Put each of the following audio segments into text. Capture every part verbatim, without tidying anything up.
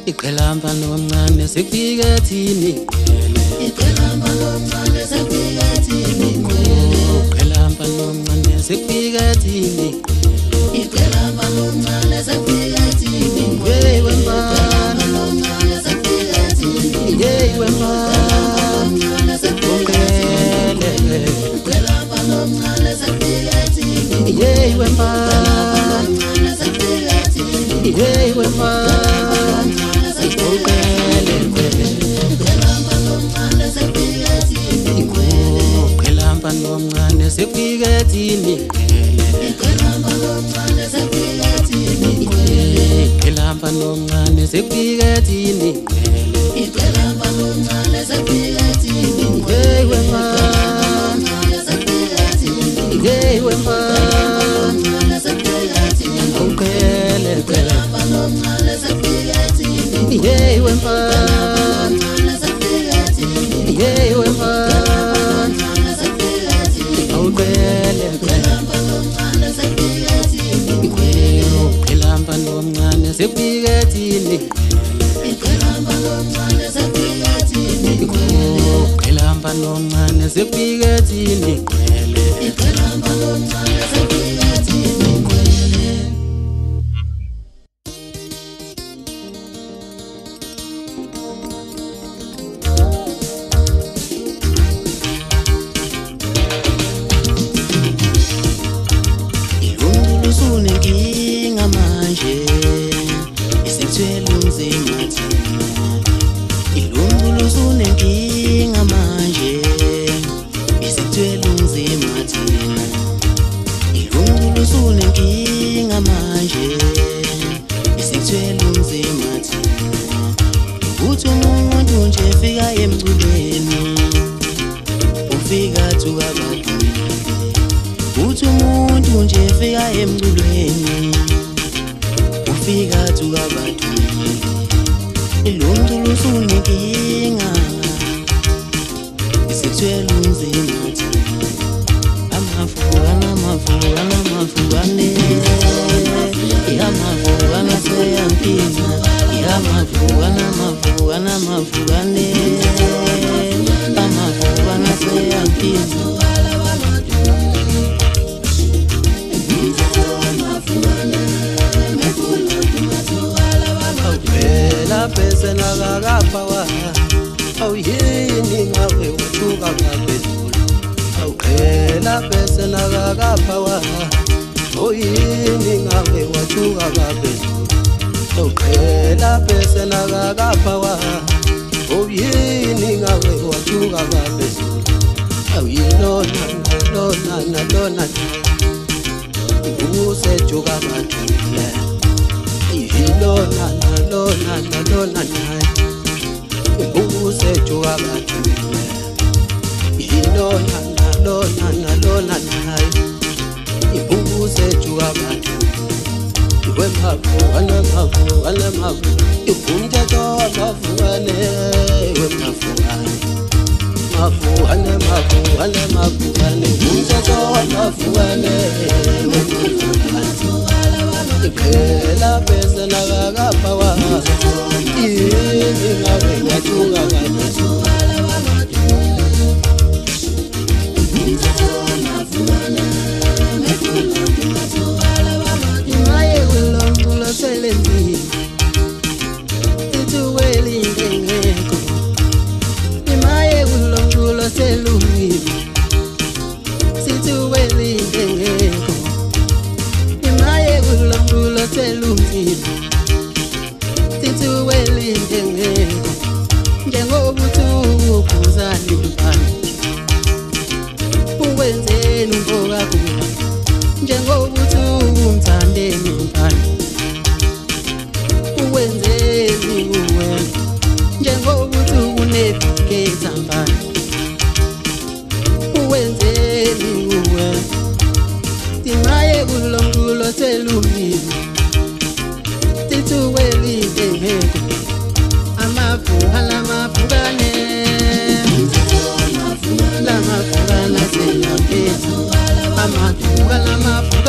iqelamba nomncane sekufika thini iqelamba nomncane sekufika thini iqelamba nomncane sekufika thini iqelamba nomncane sekufika thini hey wemfana nomncane sekufika thini hey wemfana sekufika thini iqelamba nomncane sekufika thini hey wemfana sekufika thini hey wemfana iqelamba nomncane sekufika thini iqelamba nomncane sekufika thini iqelamba nomncane sekufika thini iqelamba nomncane sekufika thini hey wemfana sekufika thini hey wemfana sekufika thini uqele iqelamba nomncane sekufika thini hey wemfana sekufika thini hey wemfana uqele iqelamba nomncane sekufika thini iqelamba nomncane sekufika thini iqelamba nomncane sekufika thini iqelamba nomncane sekufika thini iqelamba nomncane sekufika thini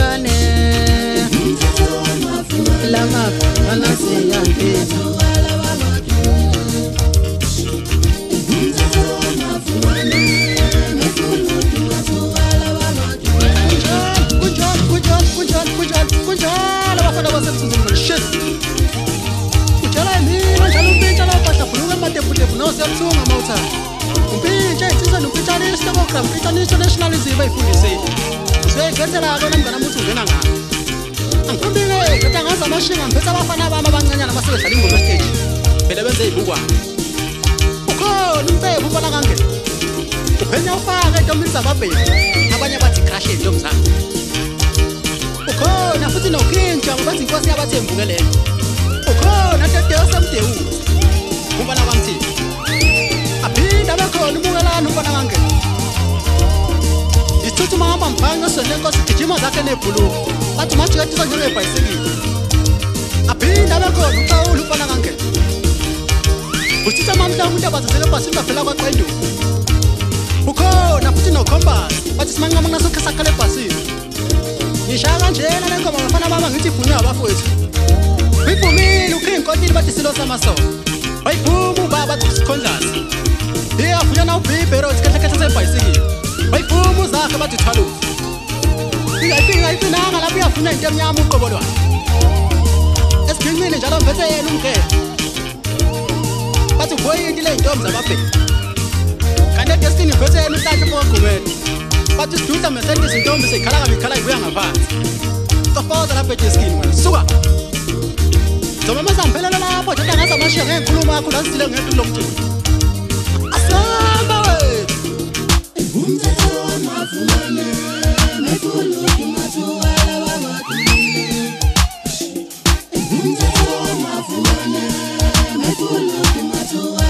la mafana se yanke kunjalo kunjalo kunjalo bafana basemthunzini ngale shit kujala mina njalo umpintsha lapha hlabhuluka emateputepu nosemthunga mawuthanda umpintsha insizwa nompintsha program internationalism bayifundiseni useyikhethela kona mngana muthi ungena ngapha angiphumile ngathi ngaza amashinga ngiphethe abafana bami abancanyana basebedlala ingoma stage phela benze izibukwana ukhona umpepho ubona kangena uphenya ufaka entombini zababheki abanye bathi crash entombi zami ukhona futhi nokintsha bathi inkosi yabathembukeleyo ukhona Tetewu Semdewu ubona kamthi aphinda bekhona ubukelana ubona kangena isithuthi mahamba mphanga sonenkosi gijima zakhe nebhuluku bathi majika tisa njengebhayisikili aphinda bekhona uqawula ubona kangena usitha mamhla umuntu abazazele ebhasini bavela kwaqendu ukhona futhi nocompass bathi simanqama kunasokhe sakhale ebhasini ngishaya kanjena lenkoma bafana baba ngithi ibhunywe abafowethu uyibhumile ukhinkotini bathi silo samasoka bayiphuma ubaba kusikhondlazi iyavunya na ubhibhero sikhehlekhethe sebhayisikili bayiphuma uzakhe bathi thwalufu ingayiphinanga lapho iyafuna into emnyama uqobo lwakhe esiginqini njalo mphethe yena umkele bathi uboyinti le yintombi zababheki kanti edestini mphethe yena uhlahle pokogqumele bathi sidudla mesenti izintombi seyikhala kabi ikhala ibuya ngaphansi tofoza lapho edeskini wena suka zoba mazambhelela lapho jota ngaza amashiya ngeyikhuluma yakho lazisile ngedu lomculo asamba wethu umthetho wamavumane mekuluki mathuwala wamadumile umthetho wamavumane mekuluki mathuwala